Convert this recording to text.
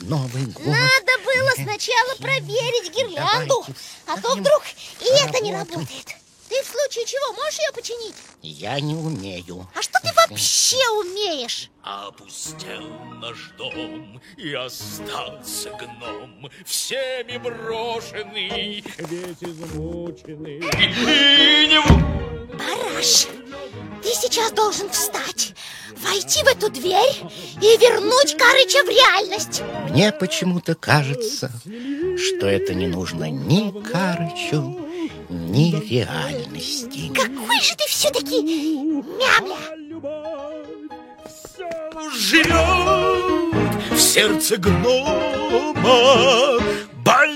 Новый год. Надо было сначала проверить гирлянду, а то вдруг и это не работает. Ты в случае чего можешь ее починить? Я не умею. А что ты вообще умеешь? Опустел наш дом, и остался гном, всеми брошенный, весь измученный. И не... Бараш, ты сейчас должен встать, войти в эту дверь и вернуть Карыча в реальность. Мне почему-то кажется, что это не нужно ни Карычу, ни реальности. Какой же ты все-таки мямля! Живет в сердце гнома